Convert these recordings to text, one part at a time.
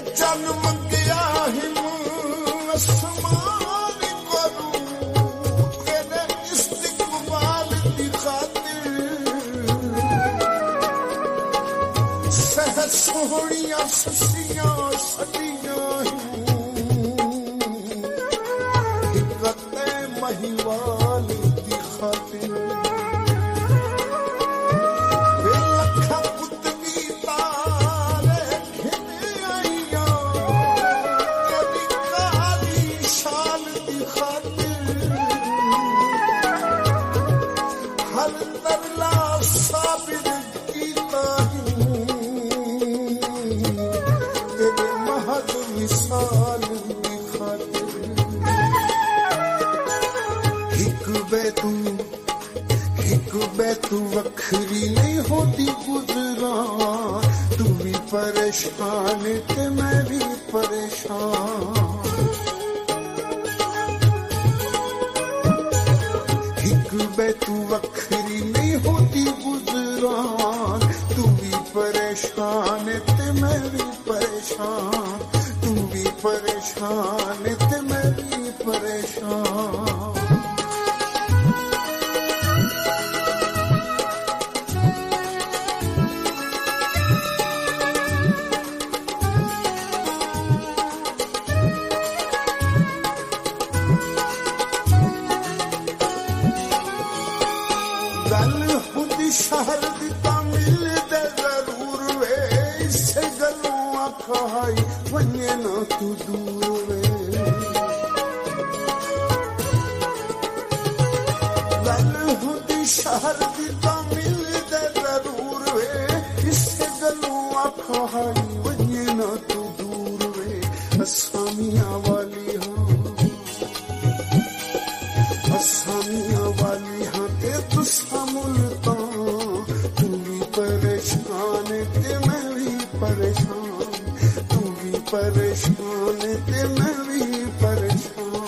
चल मंगिया हिम आसमान करूं तेरे इस्तिकबाल दी खातिर सह सोहणियां ससियां सदियां हिकते महिवाल दी खातिर तू वखरी नहीं होती गुजरा तू भी परेशान ते मैं भी परेशान एक बे तू वखरी नहीं होती गुजरा तू भी परेशान ते मैं भी परेशान तू भी परेशान ते मैं भी परेशान शहर दी तामिल दे जरूर वे इससे गलों आखाई वन्ने ना तू दूर वे गल हुदी शहर दी तामिल दे जरूर वे इससे गलों आखाई वन्ने ना तू दूर वे असामियां वाली हाँ ते तुसा मुल्तान तू भी परेशान ते मैं भी परेशान तू भी परेशान ते मैं भी परेशान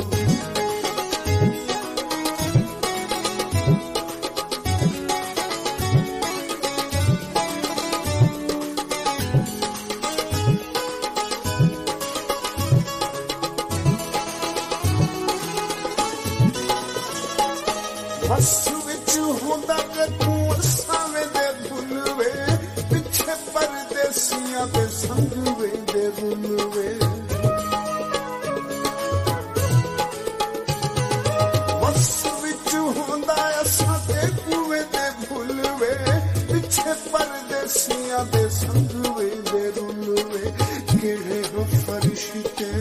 बस विच होंदा के तू सावे दे भुलवे पिछे परदेसियां दे संग वे दे भुलवे बस विच होंदा असा दे कुए दे भुलवे पिछे परदेसियां दे संग वे दे भुलवे केड़े हो फरिश्ते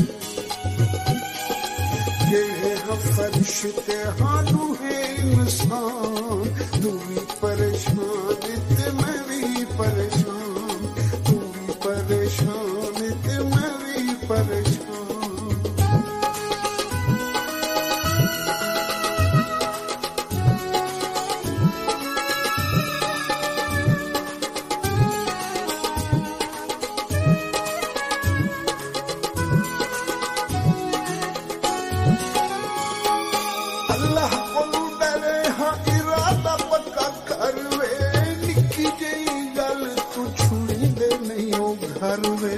फरिश्ते हानू है इंसान तू भी परेशान ते मैं भी परेशान तू भी परेशान ते मैं भी परेशान अल्लाह कोलू डरे हाँ इरादा पक्का कर वे निक्की जेही गल तू छुड़ी दे नहीं हो घर वे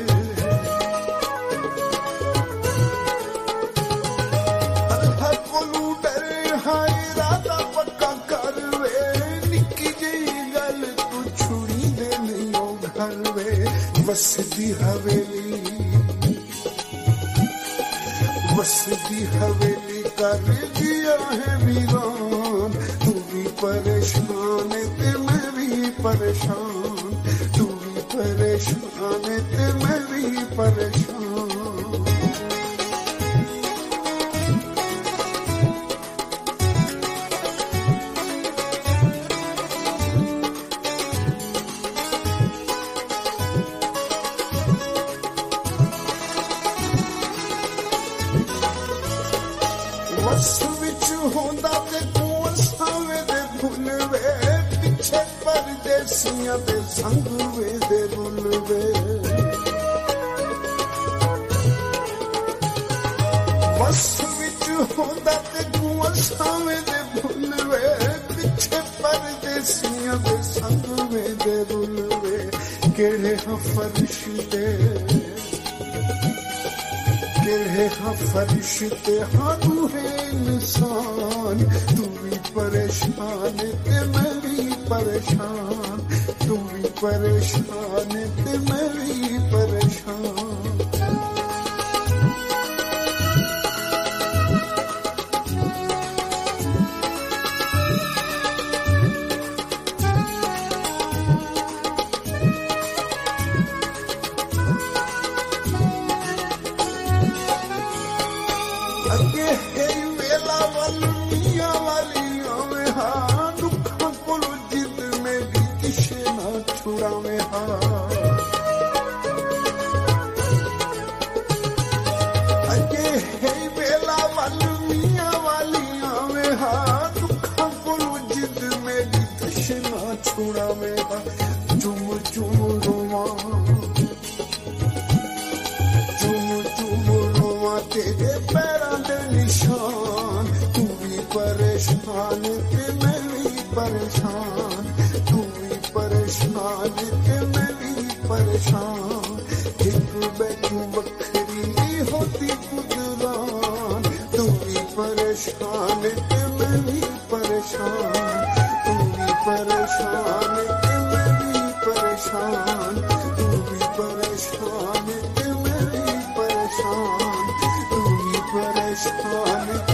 अल्लाह कोलू डरे हाँ इरादा पक्का कर वे निक्की जेही गल तू छुड़ी दे नहीं हो घर वे वसदी हवेली कर दिया है वीरान तू भी परेशान ते मैं भी परेशान तू भी परेशान ते मैं भी परेशान बस विच होंदा ते तू सावे दे भुलवे पिछे परदेसियां दे संग वे दे भुलवे बस विच होंदा ते तू सावे दे भुलवे पिछे परदेसियां दे संग वे दे भुलवे केड़े हाँ फरिश्ते जेड़े हाँ फरिश्ते हाँ रूहे इंसान, तू भी परेशान ते मैं भी परेशान, तू भी परेशान ते मैं भी परेशान। अगे है वेला वालिया वालिया में हाँ, दुखा कोलो जिद में भी किसे ना छुड़ावे हाँ। अगे है वेला वालिया वालिया में हाँ, दुखा कोलो जिद में भी किसे ना छुड़ावे हाँ। चुम चुम रोवा, चुम चुम रोवा तेरे पैरां दे निशान, तू भी परेशान ते मैं भी परेशान, तू भी परेशान ते मैं भी परेशान। एक बैठू बखरी होती कुदरान, तू भी परेशान ते मैं भी परेशान, तू भी परेशान ते मैं भी परेशान, तू भी परेशान ते मैं भी परेशान, तू भी परेशान।